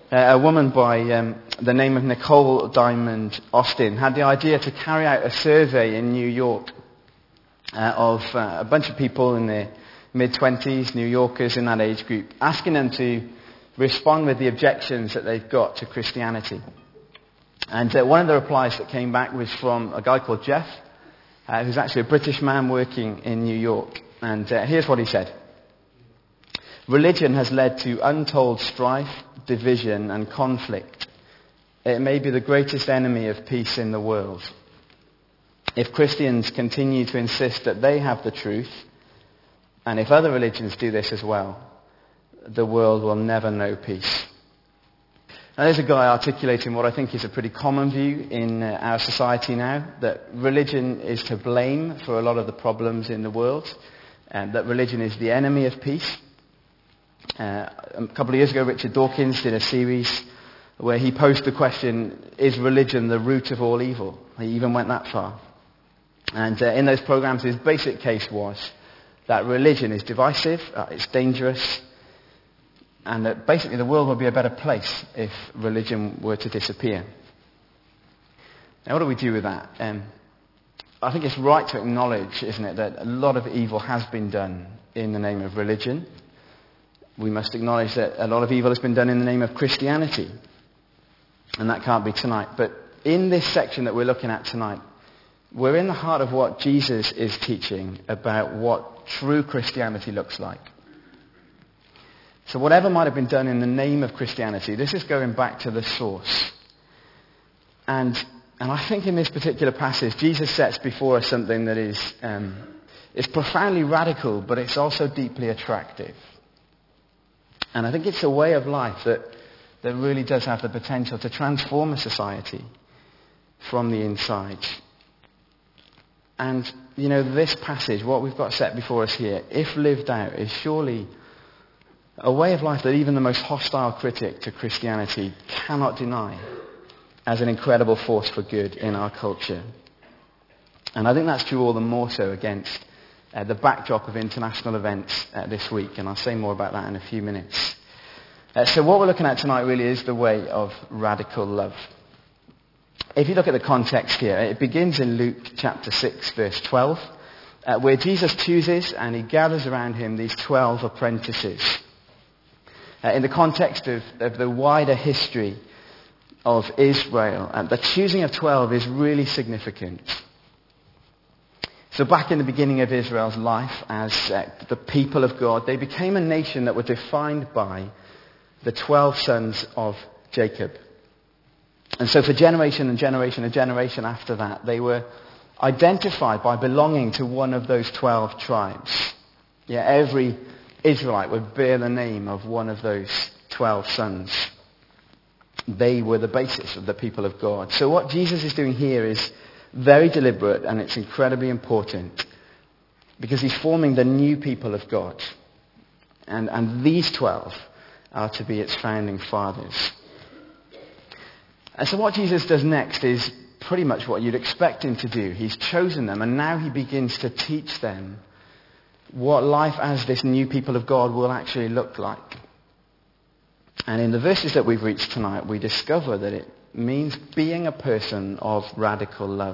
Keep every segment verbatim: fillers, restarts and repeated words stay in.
Uh, a woman by um, the name of Nicole Diamond Austin had the idea to carry out a survey in New York uh, of uh, a bunch of people in their mid-twenties, New Yorkers in that age group, asking them to respond with the objections that they've got to Christianity. And uh, one of the replies that came back was from a guy called Jeff, uh, who's actually a British man working in New York. And uh, here's what he said. Religion has led to untold strife, division and conflict. It may be the greatest enemy of peace in the world. If Christians continue to insist that they have the truth, and if other religions do this as well, the world will never know peace. Now there's a guy articulating what I think is a pretty common view in uh, our society now, that religion is to blame for a lot of the problems in the world, and that religion is the enemy of peace. Uh, a couple of years ago, Richard Dawkins did a series where he posed the question, is religion the root of all evil? He even went that far. And uh, in those programs, his basic case was that religion is divisive, uh, it's dangerous, and that basically the world would be a better place if religion were to disappear. Now, what do we do with that? Um, I think it's right to acknowledge, isn't it, that a lot of evil has been done in the name of religion. We must acknowledge that a lot of evil has been done in the name of Christianity. And that can't be tonight. But in this section that we're looking at tonight, we're in the heart of what Jesus is teaching about what true Christianity looks like. So whatever might have been done in the name of Christianity, this is going back to the source. And, and I think in this particular passage, Jesus sets before us something that is, um, is profoundly radical, but it's also deeply attractive. And I think it's a way of life that, that really does have the potential to transform a society from the inside. And, you know, this passage, what we've got set before us here, if lived out, is surely a way of life that even the most hostile critic to Christianity cannot deny as an incredible force for good in our culture. And I think that's true all the more so against Uh, the backdrop of international events uh, this week, and I'll say more about that in a few minutes. Uh, so what we're looking at tonight really is the way of radical love. If you look at the context here, it begins in Luke chapter six, verse twelve, uh, where Jesus chooses and he gathers around him these twelve apprentices. Uh, in the context of, of the wider history of Israel, uh, the choosing of twelve is really significant. So back in the beginning of Israel's life as uh, the people of God, they became a nation that were defined by the twelve sons of Jacob. And so for generation and generation and generation after that, they were identified by belonging to one of those twelve tribes. Yeah, every Israelite would bear the name of one of those twelve sons. They were the basis of the people of God. So what Jesus is doing here is very deliberate, and it's incredibly important because he's forming the new people of God. And, and these twelve are to be its founding fathers. And so what Jesus does next is pretty much what you'd expect him to do. He's chosen them, and now he begins to teach them what life as this new people of God will actually look like. And in the verses that we've reached tonight, we discover that it means being a person of radical love.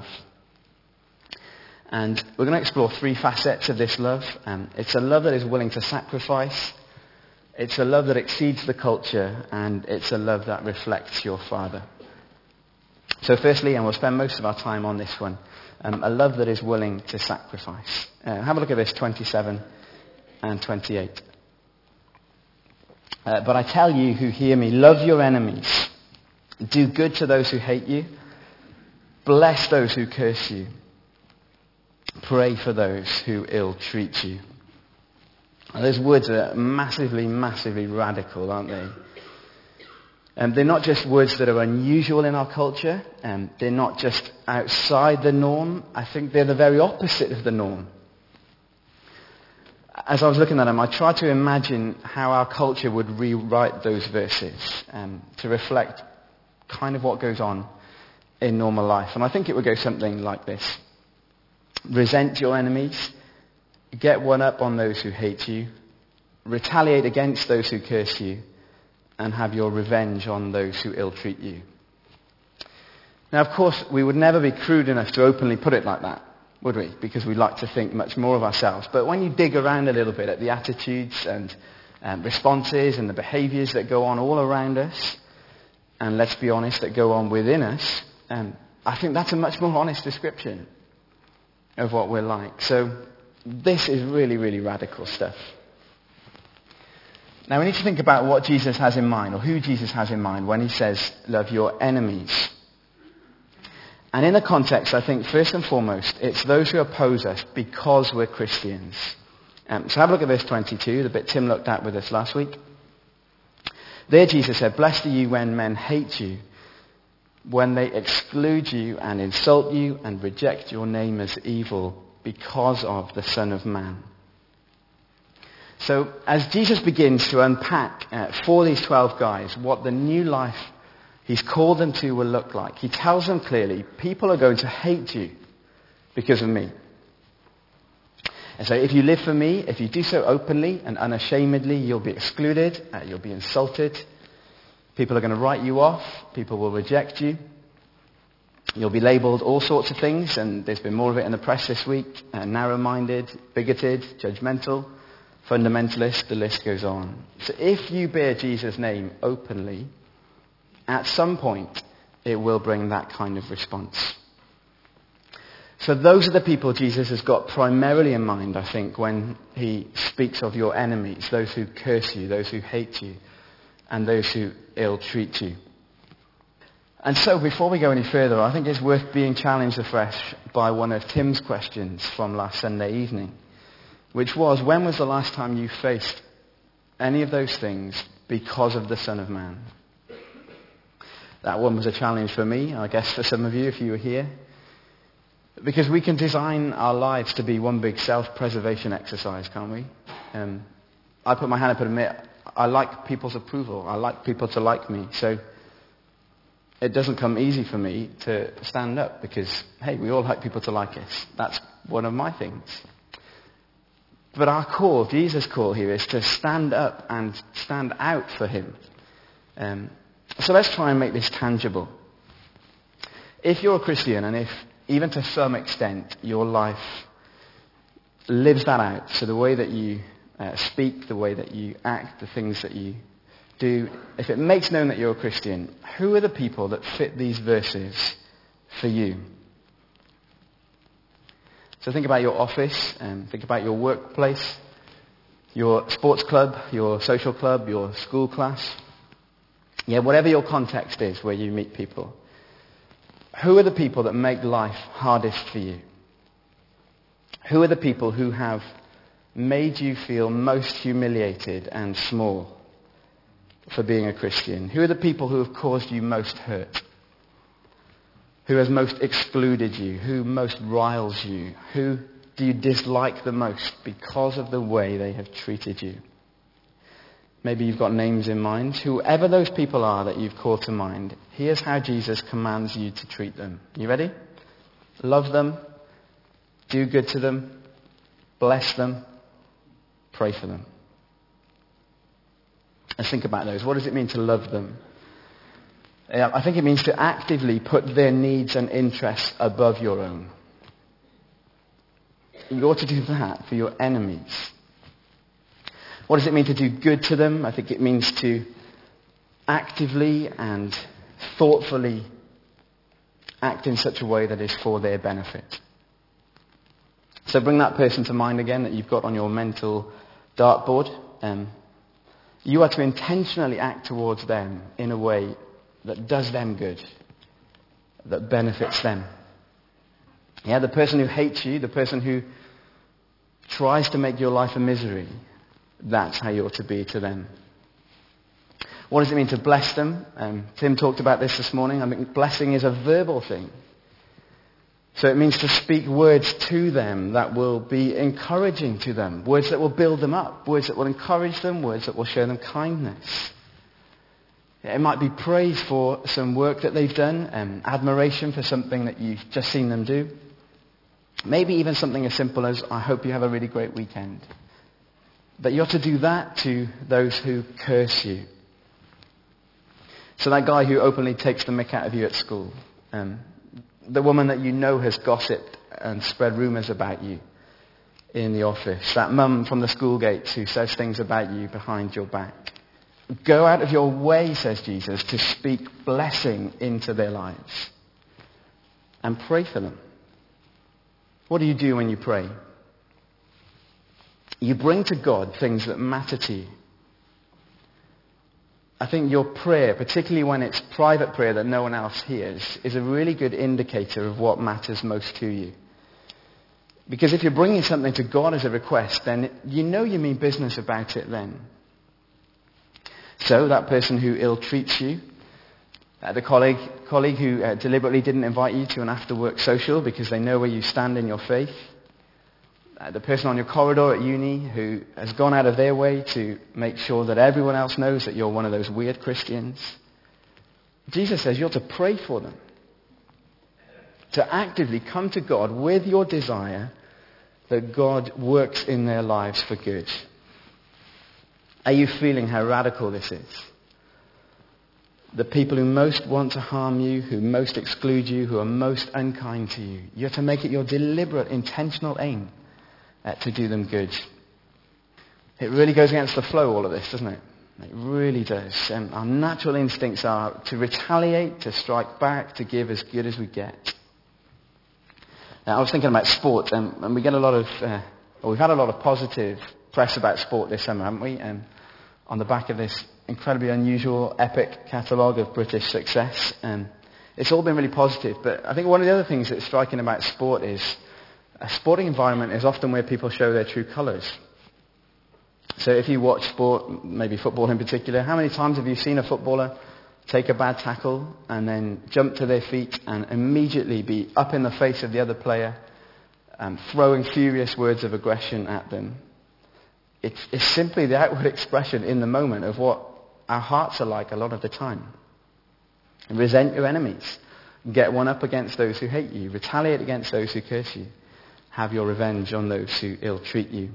And we're going to explore three facets of this love. Um, it's a love that is willing to sacrifice, it's a love that exceeds the culture, and it's a love that reflects your Father. So firstly, and we'll spend most of our time on this one, um, a love that is willing to sacrifice. Uh, have a look at verse twenty-seven and twenty-eight. Uh, but I tell you who hear me, love your enemies. Do good to those who hate you. Bless those who curse you. Pray for those who ill-treat you. Now, those words are massively, massively radical, aren't they? And they're not just words that are unusual in our culture. And they're not just outside the norm. I think they're the very opposite of the norm. As I was looking at them, I tried to imagine how our culture would rewrite those verses um, to reflect kind of what goes on in normal life. And I think it would go something like this. Resent your enemies. Get one up on those who hate you. Retaliate against those who curse you. and have your revenge on those who ill-treat you. Now, of course, we would never be crude enough to openly put it like that, would we? Because we like to think much more of ourselves. But when you dig around a little bit at the attitudes and um, responses and the behaviors that go on all around us, and let's be honest, that go on within us, um, I think that's a much more honest description of what we're like. So this is really, really radical stuff. Now we need to think about what Jesus has in mind, or who Jesus has in mind when he says, love your enemies. And in the context, I think, first and foremost, it's those who oppose us because we're Christians. Um, so have a look at verse twenty-two, the bit Tim looked at with us last week. There Jesus said, blessed are you when men hate you, when they exclude you and insult you and reject your name as evil because of the Son of Man. So as Jesus begins to unpack uh, for these twelve guys what the new life he's called them to will look like, he tells them clearly, people are going to hate you because of me. And so if you live for me, if you do so openly and unashamedly, you'll be excluded, uh, you'll be insulted. People are going to write you off. People will reject you. You'll be labelled all sorts of things, and there's been more of it in the press this week. Uh, narrow-minded, bigoted, judgmental, fundamentalist, the list goes on. So if you bear Jesus' name openly, at some point it will bring that kind of response. So those are the people Jesus has got primarily in mind, I think, when he speaks of your enemies, those who curse you, those who hate you, and those who ill-treat you. And so before we go any further, I think it's worth being challenged afresh by one of Tim's questions from last Sunday evening, which was, when was the last time you faced any of those things because of the Son of Man? That one was a challenge for me, I guess for some of you if you were here. Because we can design our lives to be one big self-preservation exercise, can't we? Um, I put my hand up and admit, I like people's approval. I like people to like me. So it doesn't come easy for me to stand up because, hey, we all like people to like us. That's one of my things. But our call, Jesus' call here, is to stand up and stand out for him. Um, so let's try and make this tangible. If you're a Christian, and if even to some extent your life lives that out, so the way that you uh, speak, the way that you act, the things that you do, if it makes known that you're a Christian, who are the people that fit these verses for you? So think about your office, and think about your workplace, your sports club, your social club, your school class. Yeah, whatever your context is where you meet people. Who are the people that make life hardest for you? Who are the people who have made you feel most humiliated and small for being a Christian? Who are the people who have caused you most hurt? Who has most excluded you? Who most riles you? Who do you dislike the most because of the way they have treated you? Maybe you've got names in mind. Whoever those people are that you've called to mind, here's how Jesus commands you to treat them. You ready? Love them. Do good to them. Bless them. Pray for them. Let's think about those. What does it mean to love them? I think it means to actively put their needs and interests above your own. You ought to do that for your enemies. What does it mean to do good to them? I think it means to actively and thoughtfully act in such a way that is for their benefit. So bring that person to mind again that you've got on your mental dartboard. Um, you are to intentionally act towards them in a way that does them good, that benefits them. Yeah, the person who hates you, the person who tries to make your life a misery, that's how you ought to be to them. What does it mean to bless them? Um, Tim talked about this this morning. I think blessing is a verbal thing. So it means to speak words to them that will be encouraging to them, words that will build them up, words that will encourage them, words that will show them kindness. It might be praise for some work that they've done, um, admiration for something that you've just seen them do. Maybe even something as simple as, I hope you have a really great weekend. That you ought to do that to those who curse you. So that guy who openly takes the mick out of you at school, um, the woman that you know has gossiped and spread rumours about you in the office, that mum from the school gates who says things about you behind your back. Go out of your way, says Jesus, to speak blessing into their lives and pray for them. What do you do when you pray? You bring to God things that matter to you. I think your prayer, particularly when it's private prayer that no one else hears, is a really good indicator of what matters most to you. Because if you're bringing something to God as a request, then you know you mean business about it then. So that person who ill-treats you, uh, the colleague, colleague who uh, deliberately didn't invite you to an after-work social because they know where you stand in your faith, uh, the person on your corridor at uni who has gone out of their way to make sure that everyone else knows that you're one of those weird Christians. Jesus says you're to pray for them, to actively come to God with your desire that God works in their lives for good. Are you feeling how radical this is? The people who most want to harm you, who most exclude you, who are most unkind to you, you're to make it your deliberate, intentional aim uh, to do them good. It really goes against the flow, all of this, doesn't it? It really does. Um, our natural instincts are to retaliate, to strike back, to give as good as we get. Now, I was thinking about sport, um, and we get a lot of, uh, well, we've had a lot of positive press about sport this summer, haven't we? Um, on the back of this incredibly unusual, epic catalogue of British success. Um, it's all been really positive, but I think one of the other things that's striking about sport is a sporting environment is often where people show their true colours. So if you watch sport, maybe football in particular, how many times have you seen a footballer take a bad tackle and then jump to their feet and immediately be up in the face of the other player, um, throwing furious words of aggression at them? It's, it's simply the outward expression in the moment of what our hearts are like a lot of the time. Resent your enemies. Get one up against those who hate you. Retaliate against those who curse you. Have your revenge on those who ill-treat you.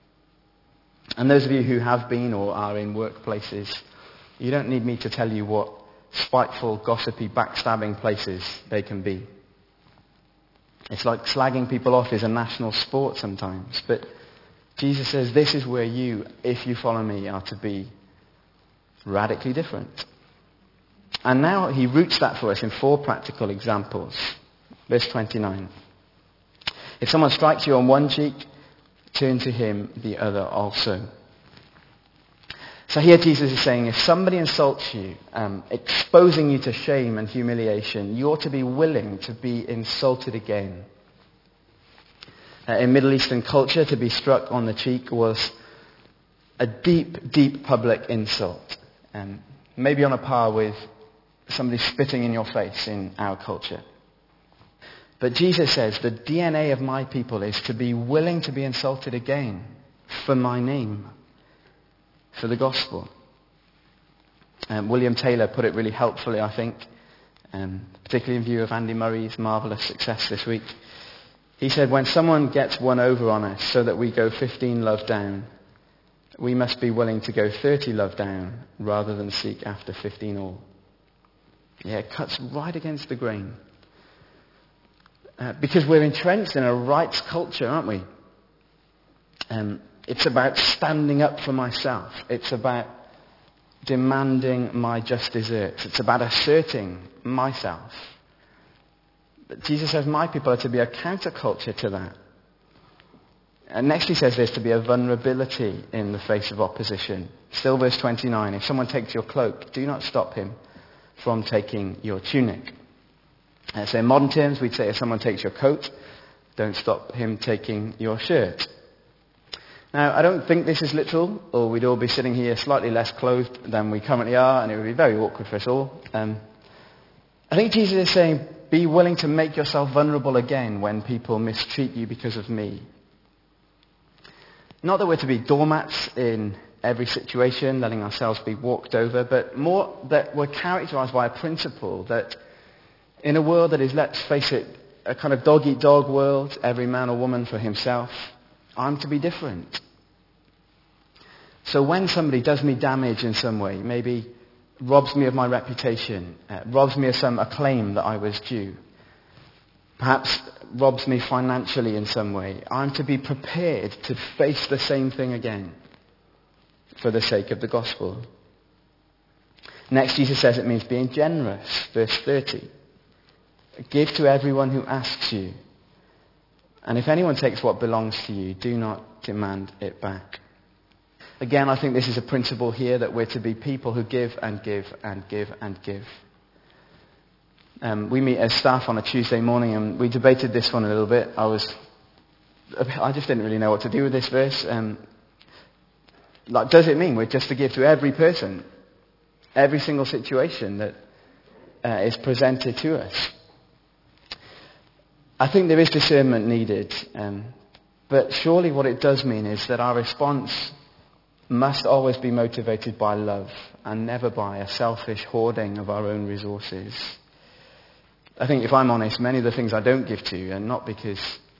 And those of you who have been or are in workplaces, you don't need me to tell you what spiteful, gossipy, backstabbing places they can be. It's like slagging people off is a national sport sometimes, but Jesus says this is where you, if you follow me, are to be radically different. And now he roots that for us in four practical examples. Verse twenty-nine. If someone strikes you on one cheek, turn to him the other also. So here Jesus is saying, if somebody insults you, um, exposing you to shame and humiliation, you ought to be willing to be insulted again. Uh, in Middle Eastern culture, to be struck on the cheek was a deep, deep public insult. Um, maybe on a par with somebody spitting in your face in our culture. But Jesus says the D N A of my people is to be willing to be insulted again for my name, for the gospel. Um, William Taylor put it really helpfully, I think, um, particularly in view of Andy Murray's marvellous success this week. He said, when someone gets one over on us so that we go fifteen love down, we must be willing to go thirty love down rather than seek after fifteen all. Yeah, it cuts right against the grain. Uh, because we're entrenched in a rights culture, aren't we? Um, it's about standing up for myself. It's about demanding my just deserts. It's about asserting myself. But Jesus says my people are to be a counterculture to that. And next he says there's to be a vulnerability in the face of opposition. Still verse twenty-nine, if someone takes your cloak, do not stop him from taking your tunic. Uh, so in modern terms, we'd say if someone takes your coat, don't stop him taking your shirt. Now, I don't think this is literal, or we'd all be sitting here slightly less clothed than we currently are, and it would be very awkward for us all. Um, I think Jesus is saying, be willing to make yourself vulnerable again when people mistreat you because of me. Not that we're to be doormats in every situation, letting ourselves be walked over, but more that we're characterized by a principle that in a world that is, let's face it, a kind of dog-eat-dog world, every man or woman for himself, I'm to be different. So when somebody does me damage in some way, maybe robs me of my reputation, uh, robs me of some acclaim that I was due, perhaps robs me financially in some way, I'm to be prepared to face the same thing again for the sake of the gospel. Next, Jesus says it means being generous. Verse thirty. Give to everyone who asks you. And if anyone takes what belongs to you, do not demand it back. Again, I think this is a principle here that we're to be people who give and give and give and give. Um, we meet as staff on a Tuesday morning and we debated this one a little bit. I was, I just didn't really know what to do with this verse. Um, like, does it mean we're just to give to every person, every single situation that uh, is presented to us? I think there is discernment needed, um, but surely what it does mean is that our response must always be motivated by love and never by a selfish hoarding of our own resources. I think, if I'm honest, many of the things I don't give to are not because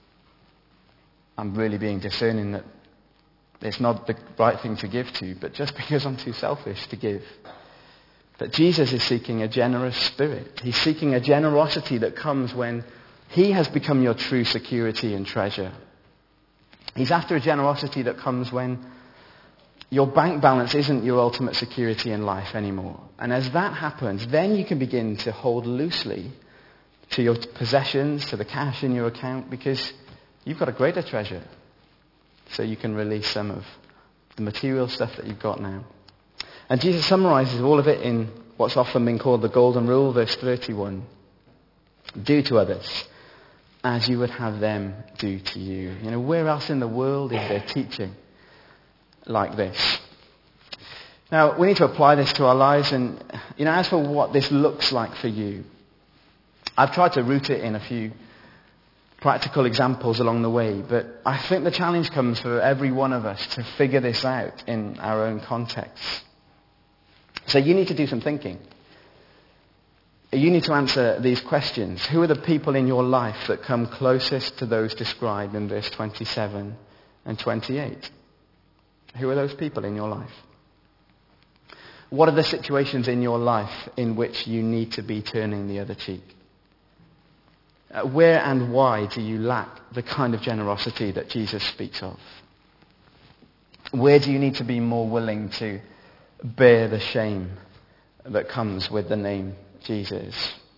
I'm really being discerning that it's not the right thing to give to, but just because I'm too selfish to give. But Jesus is seeking a generous spirit. He's seeking a generosity that comes when He has become your true security and treasure. He's after a generosity that comes when your bank balance isn't your ultimate security in life anymore. And as that happens, then you can begin to hold loosely to your possessions, to the cash in your account, because you've got a greater treasure. So you can release some of the material stuff that you've got now. And Jesus summarizes all of it in what's often been called the Golden Rule, verse thirty-one. Do to others as you would have them do to you. You know, where else in the world is there teaching like this? Now, we need to apply this to our lives, and, you know, as for what this looks like for you, I've tried to root it in a few practical examples along the way, but I think the challenge comes for every one of us to figure this out in our own context. So you need to do some thinking. You need to answer these questions. Who are the people in your life that come closest to those described in verse twenty-seven and twenty-eight? Who are those people in your life? What are the situations in your life in which you need to be turning the other cheek? Uh, where and why do you lack the kind of generosity that Jesus speaks of? Where do you need to be more willing to bear the shame that comes with the name Jesus?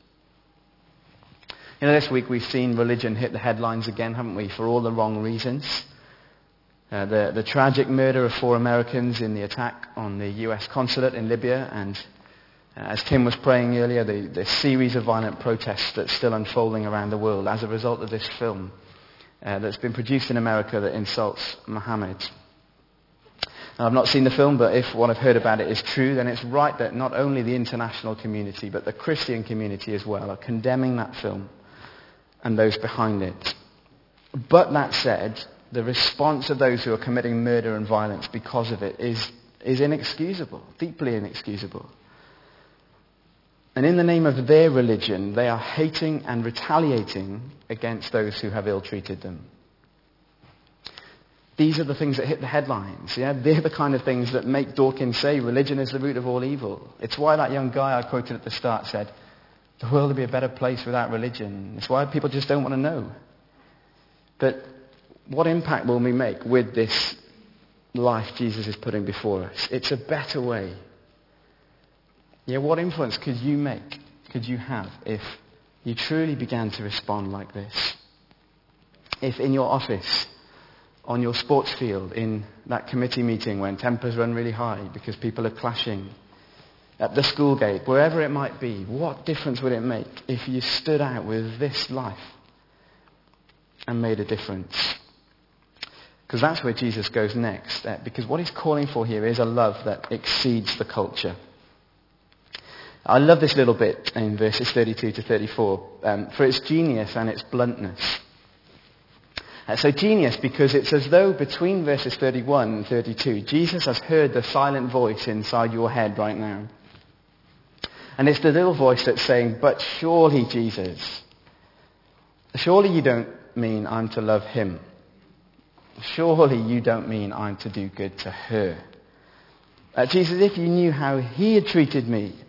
You know, this week we've seen religion hit the headlines again, haven't we, for all the wrong reasons. Uh, the, the tragic murder of four Americans in the attack on the U S consulate in Libya, and uh, as Tim was praying earlier, the, the series of violent protests that's still unfolding around the world as a result of this film uh, that's been produced in America that insults Muhammad. Now, I've not seen the film, but if what I've heard about it is true, then it's right that not only the international community, but the Christian community as well, are condemning that film and those behind it. But that said, the response of those who are committing murder and violence because of it is, is inexcusable, deeply inexcusable. And in the name of their religion, they are hating and retaliating against those who have ill-treated them. These are the things that hit the headlines. Yeah? They're the kind of things that make Dawkins say religion is the root of all evil. It's why that young guy I quoted at the start said, the world would be a better place without religion. It's why people just don't want to know. But what impact will we make with this life Jesus is putting before us? It's a better way. Yeah, what influence could you make, could you have, if you truly began to respond like this? If in your office, on your sports field, in that committee meeting when tempers run really high because people are clashing, at the school gate, wherever it might be, what difference would it make if you stood out with this life and made a difference? Because that's where Jesus goes next. Uh, because what he's calling for here is a love that exceeds the culture. I love this little bit in verses thirty-two to thirty-four um, for its genius and its bluntness. Uh, so genius because it's as though between verses thirty-one and thirty-two, Jesus has heard the silent voice inside your head right now. And it's the little voice that's saying, but surely, Jesus, surely you don't mean I'm to love him. Surely you don't mean I'm to do good to her. Uh, Jesus, if you knew how he had treated me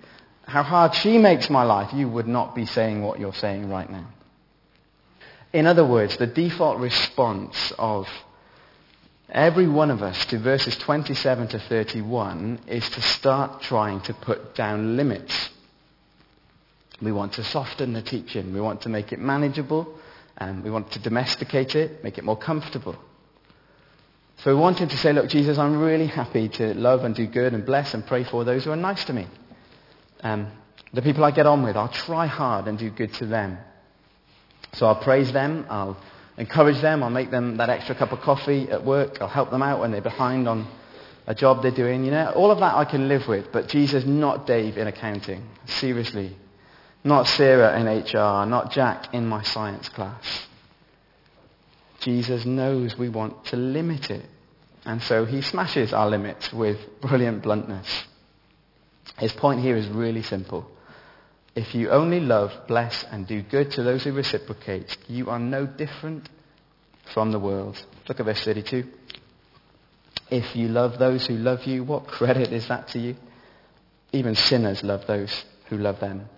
how hard she makes my life, you would not be saying what you're saying right now. In other words, the default response of every one of us to verses twenty-seven to thirty-one is to start trying to put down limits. We want to soften the teaching. We want to make it manageable. And we want to domesticate it, make it more comfortable. So we wanted to say, look, Jesus, I'm really happy to love and do good and bless and pray for those who are nice to me. Um, the people I get on with, I'll try hard and do good to them. So I'll praise them, I'll encourage them, I'll make them that extra cup of coffee at work, I'll help them out when they're behind on a job they're doing. You know, all of that I can live with, but Jesus, not Dave in accounting. Seriously. Not Sarah in H R, not Jack in my science class. Jesus knows we want to limit it. And so he smashes our limits with brilliant bluntness. His point here is really simple. If you only love, bless, and do good to those who reciprocate, you are no different from the world. Look at verse thirty-two. If you love those who love you, what credit is that to you? Even sinners love those who love them.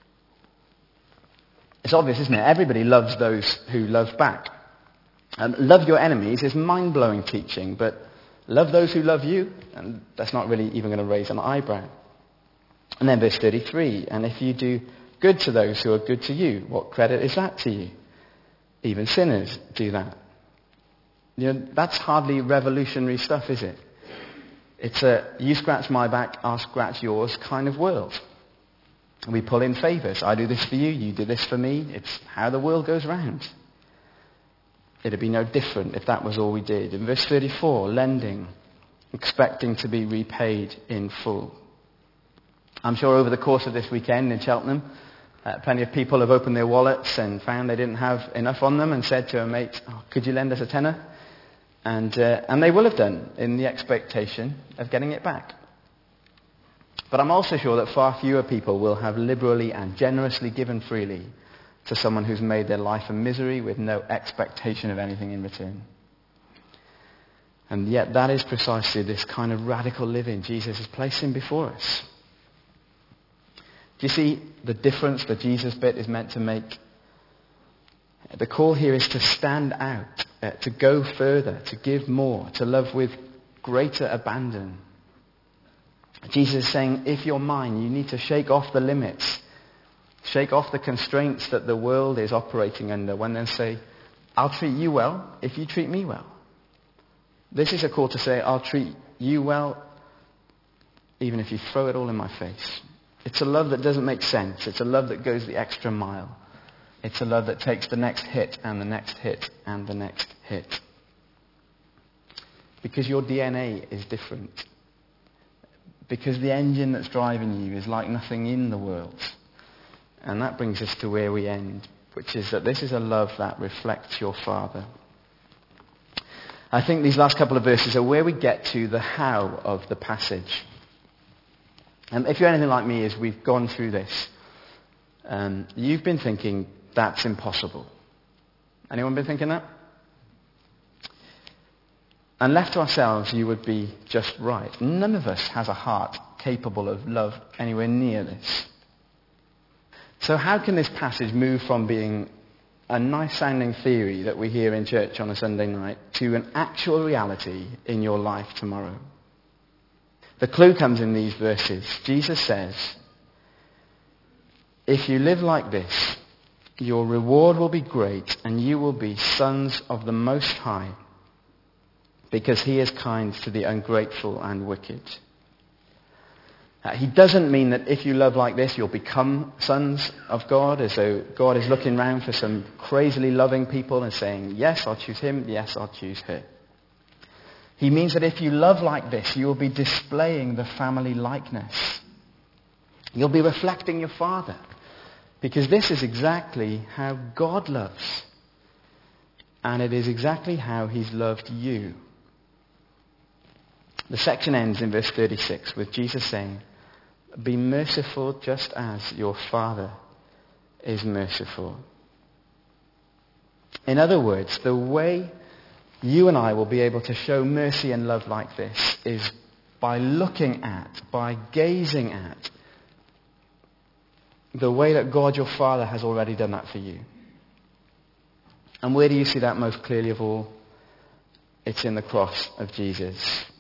It's obvious, isn't it? Everybody loves those who love back. Um, love your enemies is mind-blowing teaching, but love those who love you, and that's not really even going to raise an eyebrow. And then verse thirty-three, and if you do good to those who are good to you, what credit is that to you? Even sinners do that. You know, that's hardly revolutionary stuff, is it? It's a you scratch my back, I'll scratch yours kind of world. We pull in favours. I do this for you, you do this for me. It's how the world goes round. It'd be no different if that was all we did. In verse thirty-four, lending, expecting to be repaid in full. I'm sure over the course of this weekend in Cheltenham, uh, plenty of people have opened their wallets and found they didn't have enough on them and said to a mate, oh, could you lend us a tenner? And, uh, and they will have done in the expectation of getting it back. But I'm also sure that far fewer people will have liberally and generously given freely to someone who's made their life a misery with no expectation of anything in return. And yet that is precisely this kind of radical living Jesus is placing before us. Do you see the difference the Jesus bit is meant to make? The call here is to stand out, uh, to go further, to give more, to love with greater abandon. Jesus is saying, if you're mine, you need to shake off the limits. Shake off the constraints that the world is operating under when they say, I'll treat you well if you treat me well. This is a call to say, I'll treat you well even if you throw it all in my face. It's a love that doesn't make sense. It's a love that goes the extra mile. It's a love that takes the next hit and the next hit and the next hit. Because your D N A is different. Because the engine that's driving you is like nothing in the world. And that brings us to where we end, which is that this is a love that reflects your Father. I think these last couple of verses are where we get to the how of the passage. Um, if you're anything like me, as we've gone through this, um, you've been thinking, that's impossible. Anyone been thinking that? And left to ourselves, you would be just right. None of us has a heart capable of love anywhere near this. So how can this passage move from being a nice-sounding theory that we hear in church on a Sunday night to an actual reality in your life tomorrow? The clue comes in these verses. Jesus says, if you live like this, your reward will be great and you will be sons of the Most High, because he is kind to the ungrateful and wicked. Uh, he doesn't mean that if you love like this, you'll become sons of God, as though God is looking around for some crazily loving people and saying, yes, I'll choose him, yes, I'll choose her. He means that if you love like this, you will be displaying the family likeness. You'll be reflecting your Father, because this is exactly how God loves. And it is exactly how he's loved you. The section ends in verse thirty-six with Jesus saying, be merciful just as your Father is merciful. In other words, the way you and I will be able to show mercy and love like this is by looking at, by gazing at the way that God your Father has already done that for you. And where do you see that most clearly of all? It's in the cross of Jesus.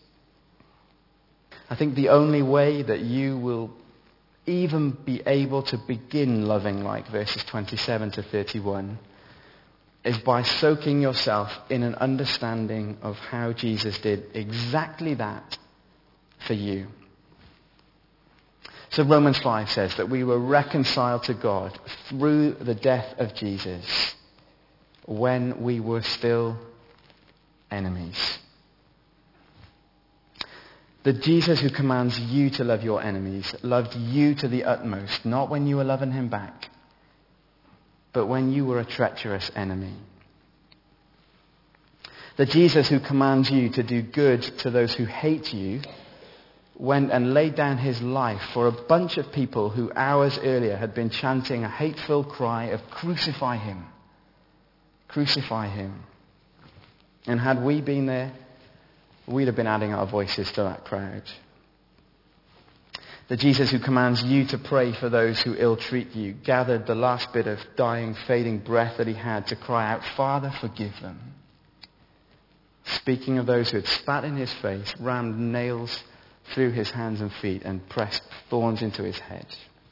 I think the only way that you will even be able to begin loving like verses twenty-seven to thirty-one is by soaking yourself in an understanding of how Jesus did exactly that for you. So Romans five says that we were reconciled to God through the death of Jesus when we were still enemies. The Jesus who commands you to love your enemies loved you to the utmost, not when you were loving him back, but when you were a treacherous enemy. The Jesus who commands you to do good to those who hate you went and laid down his life for a bunch of people who hours earlier had been chanting a hateful cry of crucify him, crucify him. And had we been there, we'd have been adding our voices to that crowd. The Jesus who commands you to pray for those who ill-treat you gathered the last bit of dying, fading breath that he had to cry out, Father, forgive them. Speaking of those who had spat in his face, rammed nails through his hands and feet, and pressed thorns into his head.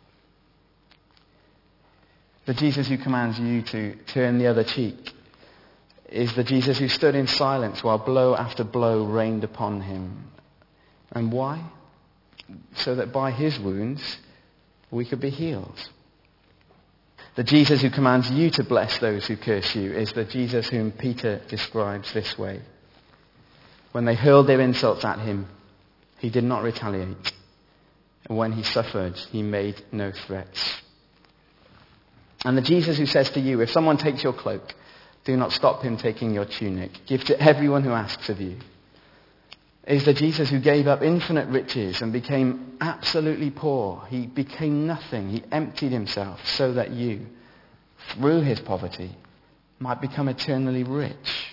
The Jesus who commands you to turn the other cheek is the Jesus who stood in silence while blow after blow rained upon him. And why? So that by his wounds we could be healed. The Jesus who commands you to bless those who curse you is the Jesus whom Peter describes this way. When they hurled their insults at him, he did not retaliate. And when he suffered, he made no threats. And the Jesus who says to you, if someone takes your cloak, do not stop him taking your tunic. Give to everyone who asks of you. Is the Jesus who gave up infinite riches and became absolutely poor. He became nothing. He emptied himself so that you, through his poverty, might become eternally rich.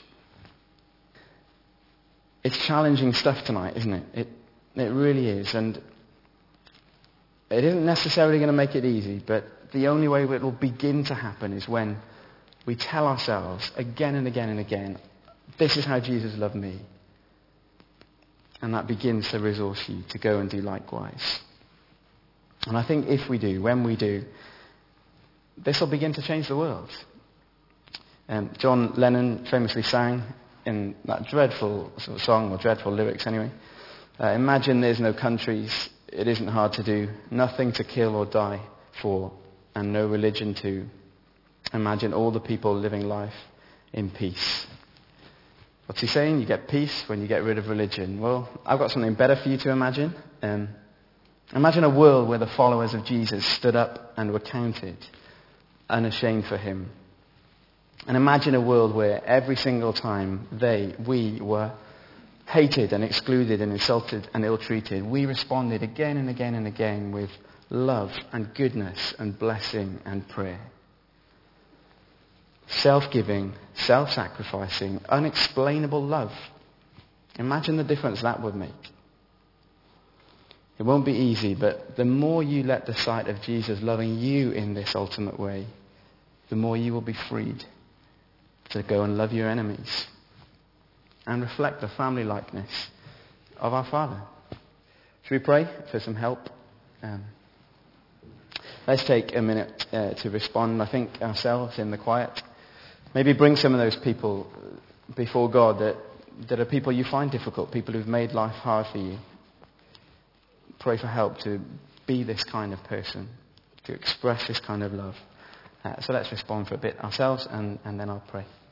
It's challenging stuff tonight, isn't it? It, it really is. And it isn't necessarily going to make it easy, but the only way it will begin to happen is when we tell ourselves again and again and again, this is how Jesus loved me. And that begins to resource you to go and do likewise. And I think if we do, when we do, this will begin to change the world. Um, John Lennon famously sang in that dreadful sort of song, or dreadful lyrics anyway, uh, imagine there's no countries, it isn't hard to do, nothing to kill or die for, and no religion too. Imagine all the people living life in peace. What's he saying? You get peace when you get rid of religion. Well, I've got something better for you to imagine. Um, imagine a world where the followers of Jesus stood up and were counted, unashamed for him. And imagine a world where every single time they, we, were hated and excluded and insulted and ill-treated, we responded again and again and again with love and goodness and blessing and prayer. Self-giving, self-sacrificing, unexplainable love. Imagine the difference that would make. It won't be easy, but the more you let the sight of Jesus loving you in this ultimate way, the more you will be freed to go and love your enemies and reflect the family likeness of our Father. Should we pray for some help? Um, let's take a minute uh, to respond, I think, ourselves in the quiet. Maybe bring some of those people before God that, that are people you find difficult, people who've made life hard for you. Pray for help to be this kind of person, to express this kind of love. Uh, so let's respond for a bit ourselves, and, and then I'll pray.